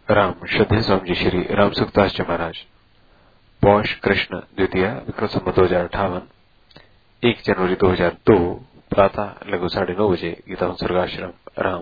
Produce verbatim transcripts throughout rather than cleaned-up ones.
राम श्रद्धेय स्वामी जी श्री राम सुखदास जी महाराज। पौष कृष्ण द्वितीय विक्रम संवत दो हजार अठावन एक जनवरी दो हजार दो प्रातः लगभग साढ़े नौ बजे गीता स्वर्गाश्रम राम।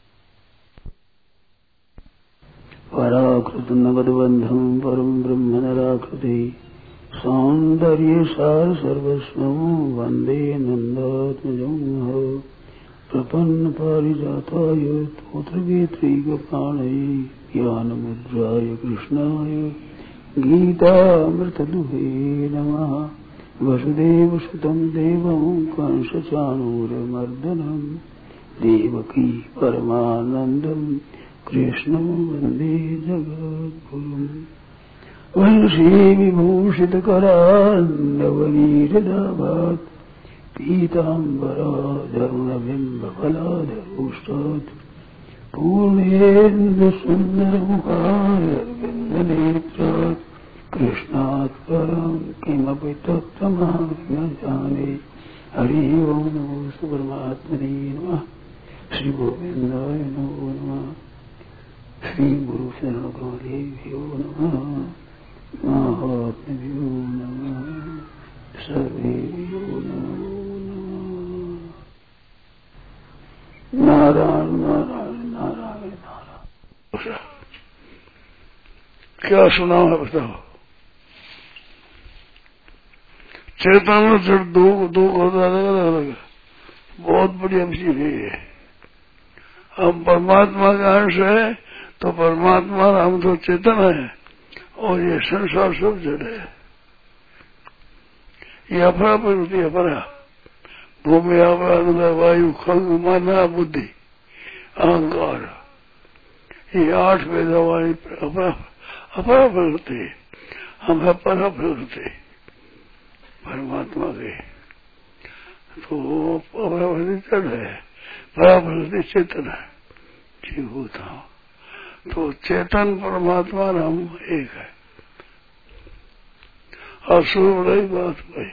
पराकृत नगदबंधम परम ब्रह्म नराकृति सौंदर्य सार सर्वस्व वंदे नंदात्मजं प्रपन्न पारिजाताय तोत्रवेत्रैकपाणये ज्ञानमुद्राय कृष्णाय गीतामृतदुहे नमः। वसुदेवसुतं देवं कंसचाणूरमर्दनं देवकी परमानन्दं कृष्णं वन्दे जगद्गुरुम्। वंशीविभूषितकरान्नवनीरदाभात् पीताम्बराधरुणबिम्बफलाधरोष्टात् पूर्णेन्दुसुन्दरमुखारविन्दनेत्रात् कृष्णात् परं किमपि तत्त्वमहं न जाने। हरि ओं नमो परमात्मने नमः। श्री गोविंदाय नमो नमः। श्री गुरु शरणगौरेभ्यो नमः। महात्म्यो नमः। सर्वेभ्यो नमो नमः। नारायण नारायण नारायण नारायण। क्या सुना है बताओ। चेतन जड़ दो दो अलग अलग बहुत बढ़िया चीज है ये। हम परमात्मा का अंश है तो परमात्मा हम तो चेतन है और ये संसार सब जड़ है। ये अपरा प्रवृत्ति अपरा भूमि अपरा वायु खंग माना बुद्धि अहंकार ये आठ वेदा वाली अपरा अपरा प्रवृत्ति हम है परा प्रवृत्ति परमात्मा के। तो अपरा प्रवृत्ति जड़ है परा प्रवृत्ति चेतन है जीव होता। तो चेतन परमात्मा हम एक है। असुर रही बात भाई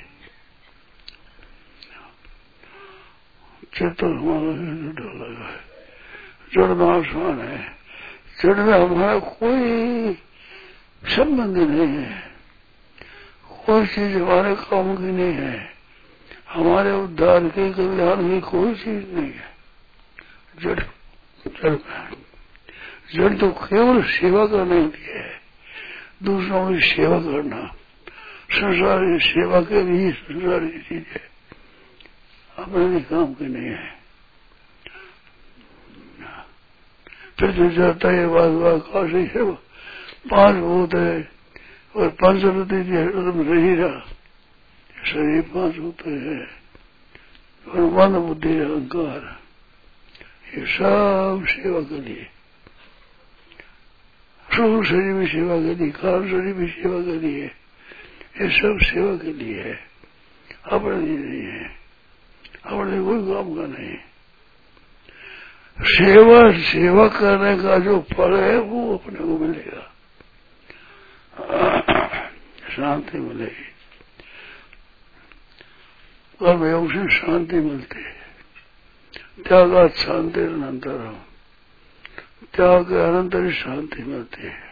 चेतन हमारा डर लगा है जड़ नाशवान है। जड़ में हमारा कोई संबंध नहीं है। कोई चीज हमारे काम की नहीं है। हमारे उद्धार के कल्याण की कोई चीज नहीं है। जड़ जड़ जड़ तो केवल सेवा करने के लिए है। दूसरों की सेवा करना संसार की सेवा के लिए संसार की चीज है अपने भी काम की नहीं है। फिर जो जाता है बात बात काशी सेवा पांच भूत है और पंचवृत्ति शरीर शरीर पांच होते हैं और मन बुद्धि अहंकार ये सब सेवा के लिए। सूक्ष्म शरीर भी सेवा के लिए कारण शरीर भी सेवा के लिए ये सब सेवा के लिए है अपने नहीं है। अपने कोई काम का नहीं। सेवा सेवा करने का जो फल है वो अपने को मिलेगा। शांति मिलेगी कर्मयोग से शांति मिलती है। त्यागात शांति अनंतरम त्याग के अनंतर शांति मिलती है।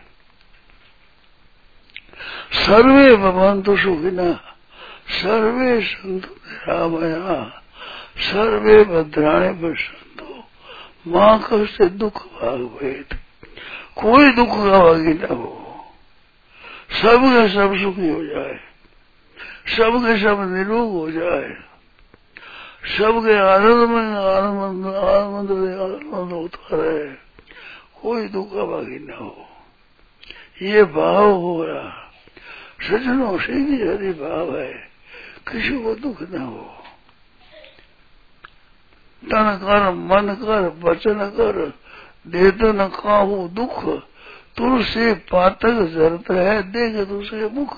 सर्वे भवन्तु सुखिनः सर्वे सन्तु निरामया सर्वे भद्राणि पश्यन्तु मां कश्चित् दुख भाग भवेत्। कोई दुख का भागी न हो। सब के सब सुखी हो जाए सब के सब निरोग हो जाए सबके आनंद में आनंद आनंद में आनंद होता रहे। कोई दुख का भागी न हो। ये भाव हो रहा सज्जनों से भी यदि भाव है किसी को दुख न हो। तन कर मन कर वचन कर देत न काहू दुख तुलसी पातक जरत है देख दूसरे मुख।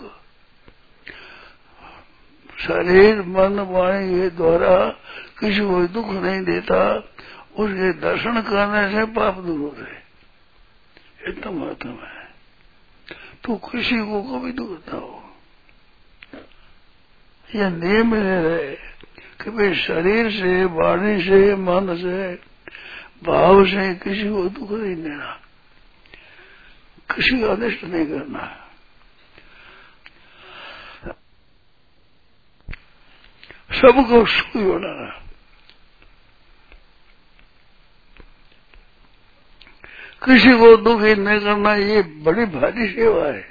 शरीर मन वाणी के द्वारा किसी को दुख नहीं देता। उसके दर्शन करने से पाप दूर होते इतना महत्व है। तो किसी को कभी दुख न हो। यह नियम रहे कि भाई शरीर से वाणी से मन से भाव से किसी को दुख नहीं देना। किसी का अनिष्ट नहीं करना है। सबको सुखी बनाना है। किसी को दुखी नहीं करना, ये बड़ी भारी सेवा है,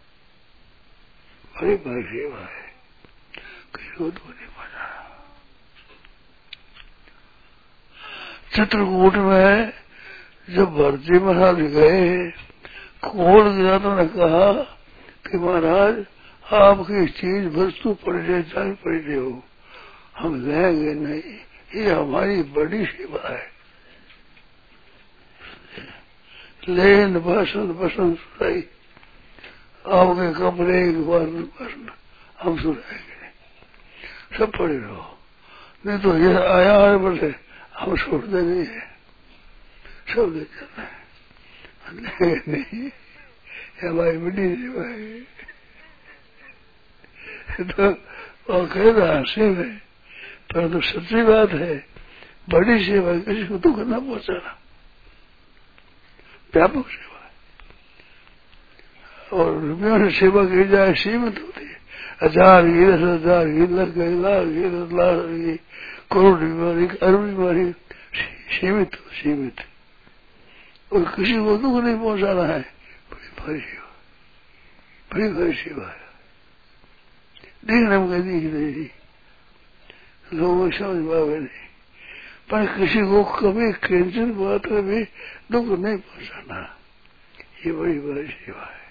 बड़ी भारी सेवा है। किसी को दुख नहीं पहुंचाना। चित्रकूट में जब भरती महाराज गए, खोल गया तो ने कहा कि महाराज आपकी चीज वस्तु पड़ जाए चाहे पड़ रहे हो, हम लेंगे नहीं, ये हमारी बड़ी सेवा है। लेन भाषण बसन सुनाई, आपके कपड़े भाषण हम सुनाएंगे, सब पड़े रहो, नहीं तो ये आया है बोले हम छोड़ते नहीं है, सब ले जाना है। नहीं, हमारी बड़ी सेवा है। तो वो कह रहा हंसी में, परंतु तो सच्ची बात है, बड़ी सेवा किसी को दुख न पहुंचाना, व्यापक सेवा है। और रुपयों से सेवा की जाए सीमित होती है, हजार की दस हजार की लाख की लाख की दस लाख की करोड़ बीमारी अरब बीमारी सीमित सीमित, और किसी को दुख नहीं पहुंचाना है, बड़ी भारी सेवा, बड़ी भारी सेवा है। देखने में दिख नहीं, लोग समझ पावे नहीं, पर किसी को कभी किंचन बात में भी दुख नहीं पहुंचाना, ये बड़ी बड़ी सेवा है।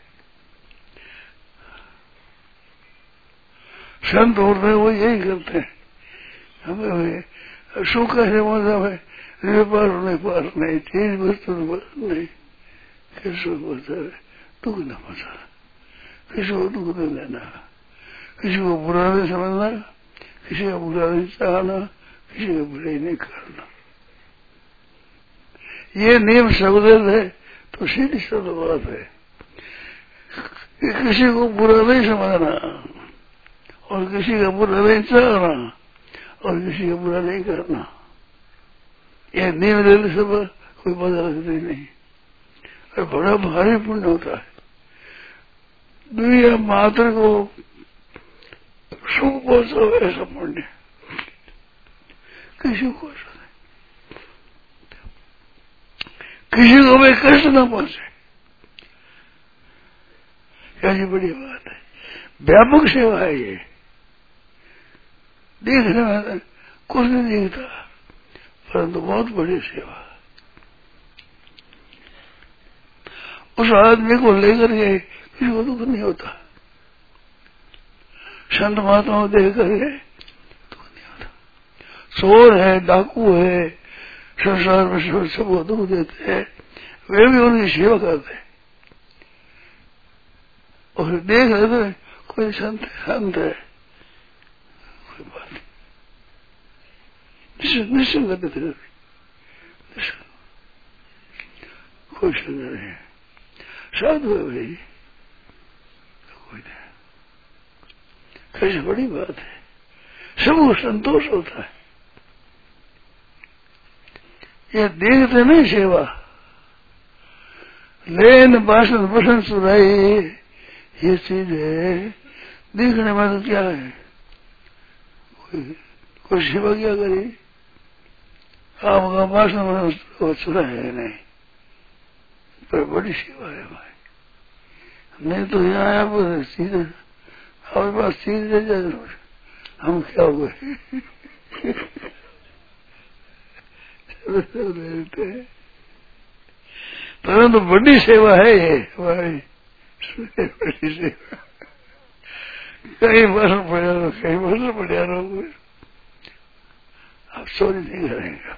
संत होते हैं वो यही करते हैं। हमें सुख कैसे मतलब है, पास नहीं पास नहीं, चीज वस्तु नहीं, किसी को दुख न पहुंचाना, किसी को दुख नहीं लेना, किसी को बुरा नहीं समझना, किसी का बुरा नहीं चाहना, किसी का बुराई नहीं करना। ये नियम सगुदल है तो सीधी सरल बात है कि किसी को बुरा नहीं समझना और किसी का बुरा नहीं चाहना और किसी का बुरा नहीं करना। यह नियम रेल सब कोई बदल नहीं, और बड़ा भारी पुण्य होता है। दुनिया मात्र को सुख पहुंचो ऐसा पुण्य किसी को नहीं, किसी को भी कष्ट न पहुंचे, कैसी बड़ी बात है। व्यापक सेवा है ये, देखने में कुछ नहीं दिखता परंतु बहुत बड़ी सेवा। उस आदमी को लेकर के किसी को दुख नहीं होता, संत महात्माओं देख करके दुख नहीं होता। चोर है, डाकू है, संसार में सब सबको दुख देते हैं, वे भी उनकी सेवा करते हैं और देख रहे थे कोई संत है, संत है, कोई बात नहीं, निश्चिंत करते थे, कोई संग नहीं, साधु है भाई, कोई नहीं। कैसी बड़ी बात है, सबको संतोष होता है। ये देखते नहीं सेवा, लेन भाषण भूषण सुनाई, ये चीज है, देखने में तो क्या है, कोई, कोई सेवा क्या करी, आपका भाषण सुनाया नहीं, पर बड़ी सेवा है भाई। नहीं तो यहाँ आया पर सीधे हमारे पास चीज दे जाए, हम क्या हुए परंतु बड़ी सेवा है ये हमारी, बड़ी सेवा। कई वर्ष पड़ा रहो, कई वर्ष पड़ा रहो, आप चोरी नहीं करेंगे।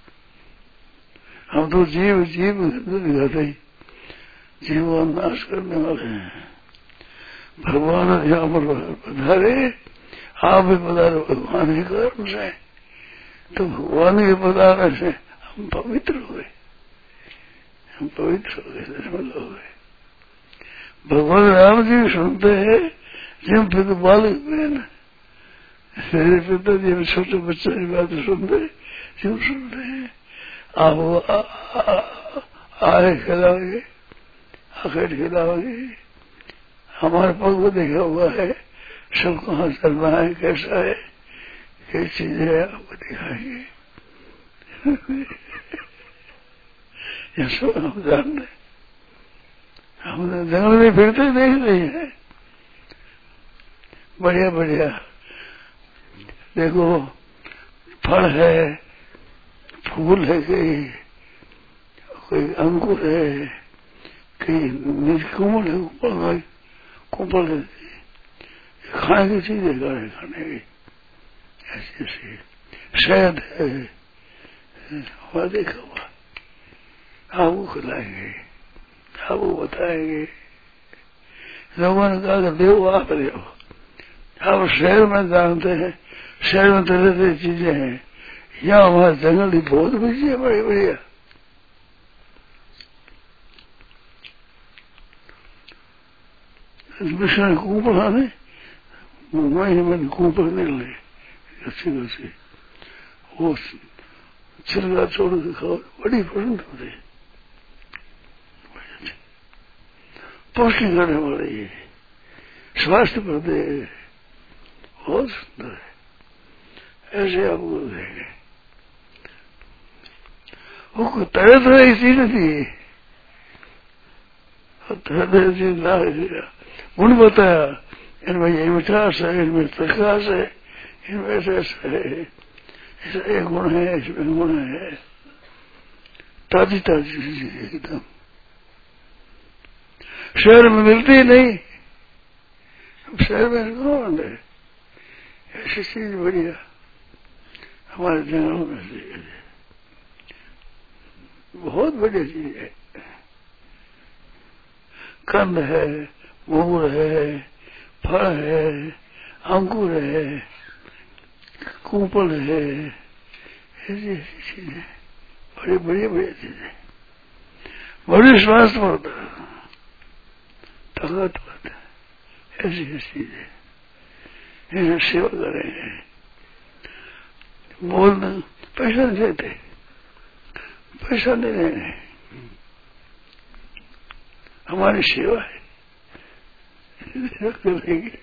हम तो जीव जीव दिखाते ही जीव नाश करने वाले हैं। भगवान यहाँ पर पधारे, आप भी पधारे भगवान के कर्म से, तो भगवान के पधारने से हम पवित्र हो गए, हम पवित्र हो गए, निर्मल हो गए। भगवान राम जी सुनते हैं जिन पिता बालक बहन, मेरे पिता जी छोटे बच्चों की बात सुनते, क्यों सुनते हैं, आप आए खिलाओगे, आखिर खिलाओगी। हमारे पग को देखा हुआ है, सब कहाँ चलना है, कैसा है, कैसी चीज है, आपको दिखाएंगे। ये सब हम जानते, हम जंगल में फिरते देख रहे हैं, बढ़िया बढ़िया। देखो फल है, फूल है, कहीं कोई अंकुर है, कहीं कोमल है, कुंपल कुंपल है, खाने की चीज है, गाड़े खाने की, ऐसी ऐसी शहद है, हुआ देखा हुआ। आपको खिलाएंगे, आपको बताएंगे। लोगों ने कहा कि देव आप देव, आप शहर में जानते हैं, शहर में तरह तरह चीजें हैं, यहाँ हमारे जंगल ही बहुत बड़ी है, बड़ी बढ़िया। विष्णु कुंपल आने वही मैंने कुंपल निकले अच्छी अच्छी, वो छिलका छोड़ के खाओ, बड़ी पसंद होती, पौष्टिक करने वाली है, स्वास्थ्य पर दे, बहुत सुंदर है। ऐसे आपको देंगे, वो तरह तरह की चीज थी, तरह तरह की चीज ला गुण बताया, इनमें ये मिठास है, इनमें प्रकाश है, इनमें ऐसा ऐसा है, ऐसा एक गुण है, इसमें गुण है, ताजी ताजी चीजें एकदम शहर में मिलती ही नहीं। शहर में कौन है ऐसी चीज बढ़िया, हमारे जंगलों में से बहुत बढ़िया चीज है। कंद है, मूल है, फल है, अंकुर है, कुंपल है, ऐसी ऐसी चीजें बड़ी बड़ी बड़ी चीजें, बड़ी स्वास्थ्य होता है, ताकत होता है, ऐसी ऐसी चीजें, इन्हें सेवा करेंगे। बोलना पैसा नहीं देते, पैसा नहीं देंगे, हमारी सेवा है, करेंगे।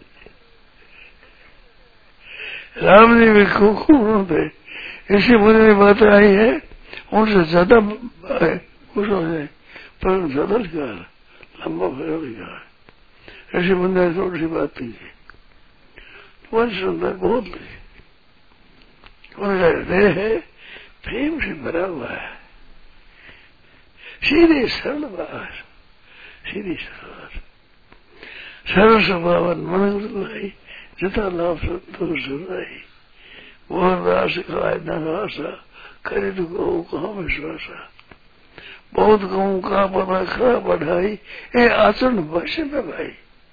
राम जी भी खूब खूब थे, इसी मुझे में बात आई है, उनसे ज्यादा खुश हो जाए, पर ज्यादा लिखा है, लंबा फेरा लिखा है, ऐसे बंदा थोड़ी सी बात नहीं है, बहुत सुंदर, बहुत नहीं। हृदय है प्रेम से भरा हुआ है, सीधे सरल बात, सीधी सरल सरल स्वभावन मन लाई, जता लाभ संतोष सुनाई, मोहन दास खाए न घासा, करे तो गौ कहाँ विश्वासा, बहुत गऊ का बना खा बढ़ाई, ए आचरण बसे में भाई,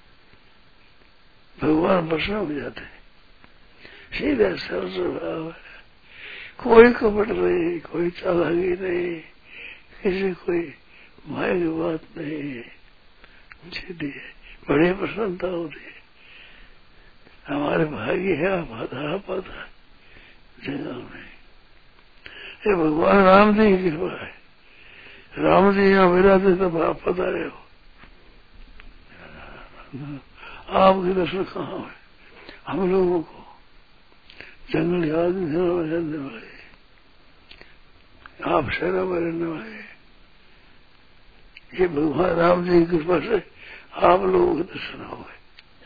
भगवान बसना हो जाते, सीधा सरल स्वभाव है, कोई कपट नहीं, कोई चालाकी नहीं, किसी कोई माया की बात नहीं, सीधी है, बड़े प्रसन्नता होती है। हमारे भाग्य है आप आधा पाता जगह में, ये भगवान राम जी की कृपा है, राम जी यहाँ विराजे तब आप पधारे हो, आपके दर्शन कहाँ है, हम लोगों को जंगल याद में रहने वाले, आप शहरों में रहने वाले, ये भगवान राम जी की कृपा से आप लोगों के दर्शन हो गए।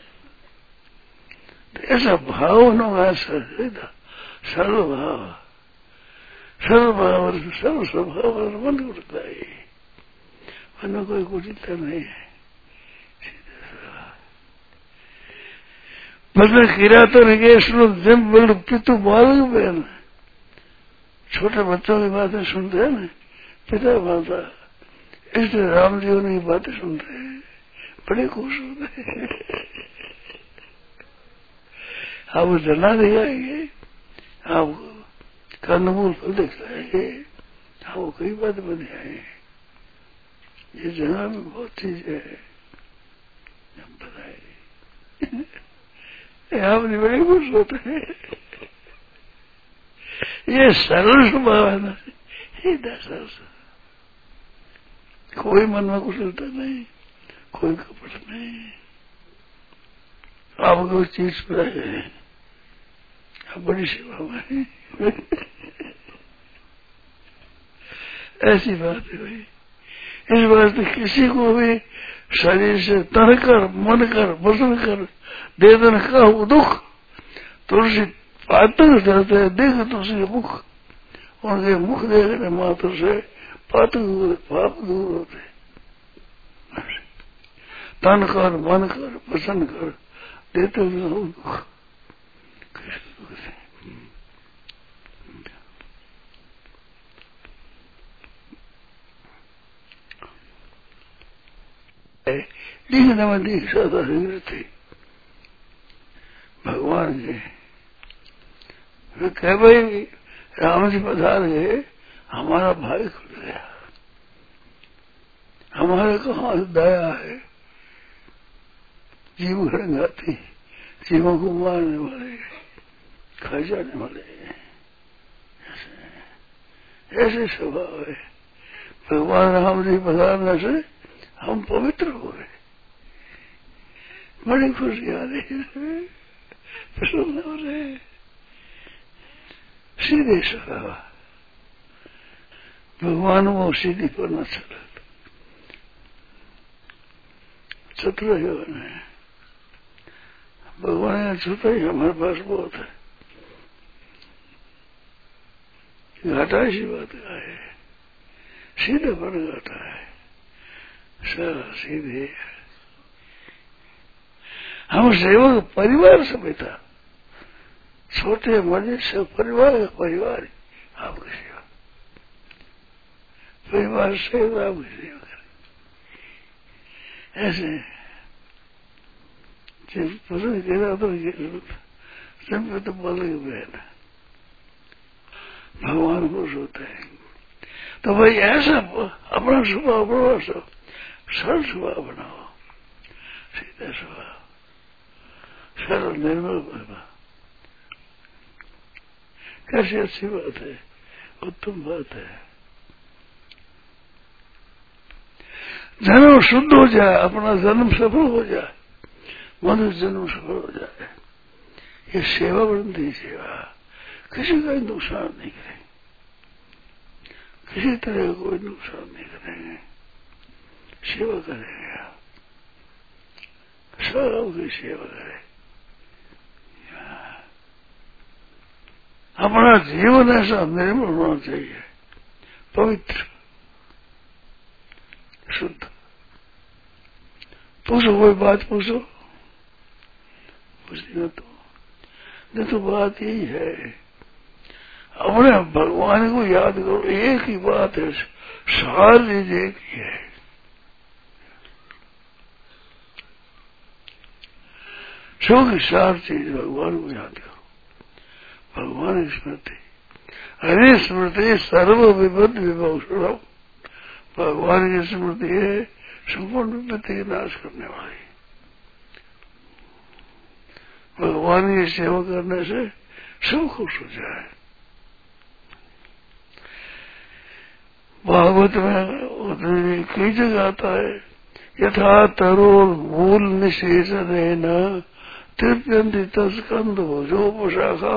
तो ऐसा भाव होना सरलता, सर्व भाव, सर्व भाव, सर्व स्वभाव मन उठता है, मन कोई कुटिलता नहीं है, मतलब किरातन के जिम बिल्ड पितु बालक बहन, छोटे बच्चों की बातें सुनते हैं ना, पिता माता, इसलिए राम जी उनकी बातें सुनते हैं, बड़े खुश होते हैं। आप झरना दिखाएंगे, आपको कंदमूल फल दिखाएंगे, आपको कई बातें बताएंगे, ये जगह में बहुत चीज है, हम बताएंगे, आप नहीं बड़े खुश होते हैं। ये सरल स्वभाव है ना, सीधा सरल, कोई मन में कुशलता नहीं, कोई कपट नहीं। आप उस चीज पर आए, आप बड़ी सेवा में ऐसी बात है भाई। इस बात से किसी को भी शरीर से तन कर, मन कर, वचन कर दे दन का हो दुख, तुलसी पातक धरते देख तुलसी मुख, उनके मुख देखने मात्र से पातक पाप दूर होते। तन कर, मन कर, वचन कर देते हो दुख, दिखने में दीक्षा था थी भगवान के। वे कह भाई राम जी पधार गए, हमारा भाई खुल गया, हमारे कहाँ दया है। जीव घड़ंगाती, जीवों को मारने वाले, खा जाने वाले, ऐसे ऐसे स्वभाव है। भगवान राम जी पधारने से हम पवित्र हो गए, बड़ी खुशी आ रही है, प्रसन्न हो रहे। सीधे स्वभाव भगवान वो सीधी पर न चल, चतुर है भगवान। छूता ही हमारे पास बहुत है, घाटा ऐसी बात का है, सीधे पर घाटा है, सर सीधे। हम सेवक परिवार समेत था, छोटे बड़े सब परिवार का परिवार आपकी सेवा, परिवार से आपकी सेवा करें। ऐसे पसंद करा तो सब तो बदल गए ना, भगवान खुश होते हैं। तो भाई ऐसा अपना स्वभाव बनाओ, सब सरल स्वभाव बनाओ, सीधा स्वभाव, सरल निर्मल भाव। कैसी अच्छी बात है, उत्तम बात है। जन्म शुद्ध हो जाए, अपना जन्म सफल हो जाए, मनुष्य जन्म सफल हो जाए, ये सेवा बनती सेवा, किसी का नुकसान नहीं करेंगे, किसी तरह का कोई नुकसान नहीं करेंगे, सेवा करेंगे, सबकी सेवा करें। अपना जीवन ऐसा निर्मल होना चाहिए, पवित्र शुद्ध। पूछो कोई बात, पूछो पूछना तो नहीं, तो बात यही है, अपने भगवान को याद करो। एक ही बात है, सार लीजिए एक ही है, सो की सार चीज भगवान को याद करो। भगवान स्मृति, हरे स्मृति सर्व विपद विभूषण। भगवान की स्मृति है संपूर्ण विपत्ति के नाश करने वाली। भगवान की सेवा करने से सब खुश हो जाए। भागवत में कई जगह आता है, यथा तरोर मूल निषेचन है न तृप्यंती तस्कंद जो पोशाखा।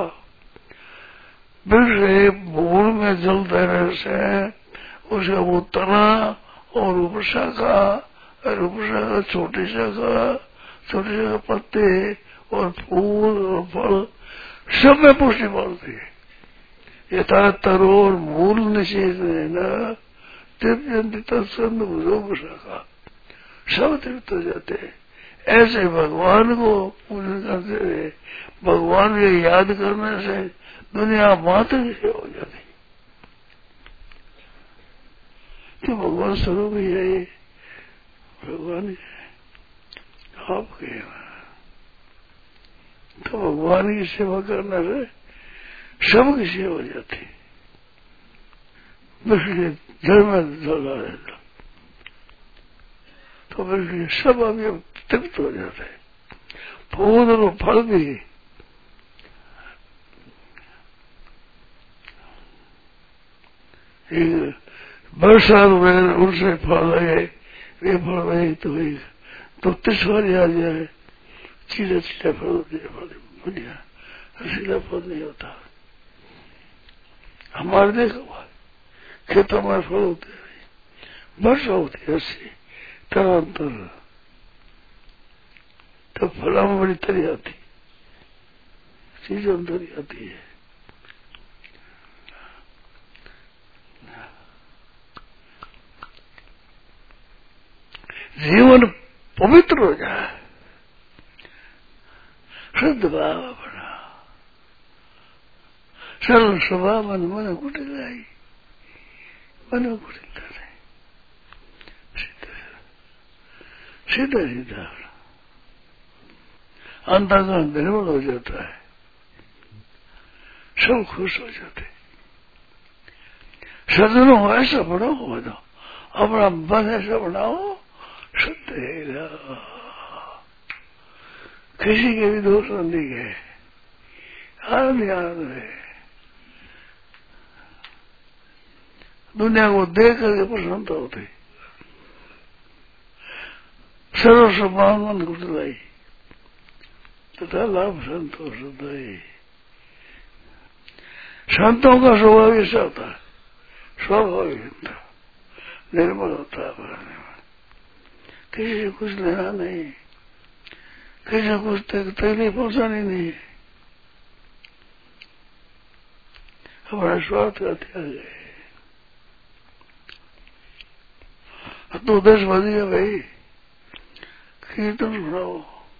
वृक्ष मूल में जल देने से उसका वो तना और उपशाखा और उपशाखा छोटी शाखा, छोटी शाखा पत्ते और फूल और फल सब में पुष्टि बढ़ती है। यथा तरोर मूल निषेध न तृप्यंती तत्संद जो शाखा, सब तृप्त हो जाते हैं। ऐसे भगवान को पूजन करते हुए, भगवान को याद करने से दुनिया मात्र की सेवा हो जाती। तो भगवान स्वरूप ही है, भगवान ही है आपके। तो भगवान की सेवा करने से सबकी सेवा हो जाती। जल में जला रहता तो फिर सब अभी तृप्त हो जाते हैं। फूल और फल भी एक वर्षा हुए उनसे फल लगे, वे फल वही तो वही तो तीस बार आ जाए, चीले चीले फल होते बढ़िया, रसीला फल नहीं होता। हमारे देखो खेतों में फल होते हैं, वर्षा होती है ऐसी तरांतर, तब फला में बड़ी तरी आती, चीजों तरी आती है। जीवन पवित्र हो जाए, शुद्ध भाव बना, सरल स्वभाव मन मन कुटिल आई, मन कुटिल नहीं, सीधा सीधा सीधा अंतःकरण निर्मल हो जाता है, सब खुश हो जाते। सदनों ऐसा बनाओ, बताओ अपना मन ऐसा बनाओ शुद्ध है, किसी के भी दोष नहीं है, आनंद आनंद है। दुनिया को देख करके प्रसन्नता होती, सर्व स्वभाव मन कुटलाई तथा लाभ संतोष होता है। संतों का स्वभाव ऐसा होता है, स्वाभाविक निर्मल होता है, किसी से कुछ लेना नहीं, किसी को कुछ तकलीफ पहुंचानी नहीं, हमारा स्वार्थ का त्याग है। तो दस बज गया भाई, कीर्तन सुनाओ,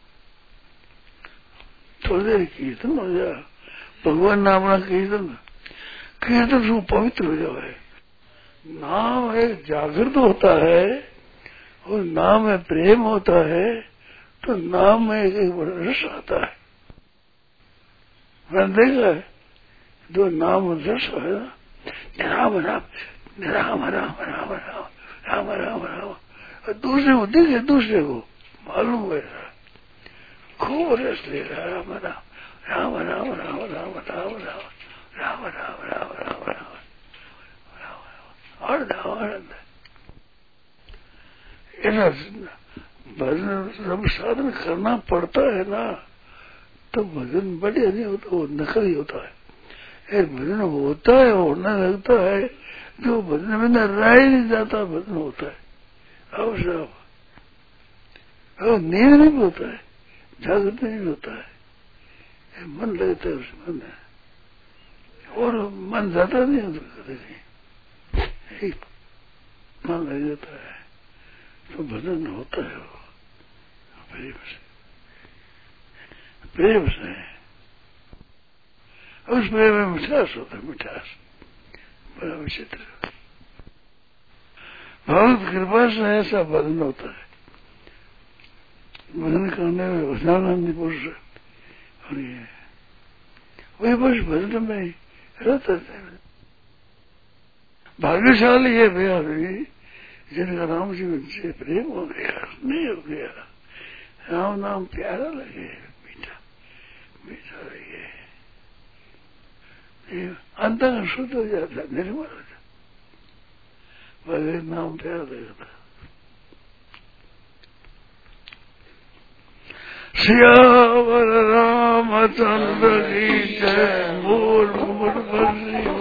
थोड़ी देर कीर्तन हो जाए, भगवान नाम ना कीर्तन, कीर्तन से पवित्र हो जाए। नाम एक जागृत होता है और नाम में प्रेम होता है, तो नाम में एक, एक बड़ा रस आता है। मैंने देखा है जो नाम रस है ना, राम राम राम राम राम राम राम राम राम, और दूसरे को देखे, दूसरे को मालूम हो रहा, खूब रस ले रहा, राम राम राम राम राम राम राम राम राम राम राम राम राम आनंद आनंद। ऐसा भजन जब साधन करना पड़ता है ना, तो भजन बढ़िया नहीं होता, वो नकली होता है। एक भजन होता है, होना लगता है, जो भजन में न रह ही नहीं जाता, भजन होता है अवश्य। नींद नहीं होता है, जागृत नहीं होता है, मन लगता है उसमें, और मन जाता नहीं होता, मन लग जाता है, तो भजन होता है वो प्रेम से, प्रेम से। उस प्रेम में मिठास होता है, मिठास बड़ा विचित्र। भगवत कृपा से ऐसा भजन होता है, भजन करने में भजनानंदी पुरुष और ये वही बस भजन में ही रहता है। भाग्यशाली है वे आदमी जिनका राम जी से प्रेम हो गया, नहीं हो गया, राम नाम प्यारा लगे, मीठा मीठा लगे, अंतर शुद्ध हो जाता है, निर्मल हो जाता, भगवान नाम प्यारा लगता। श्यावर रामचंद्र की जय, बोल मुकुट बंसी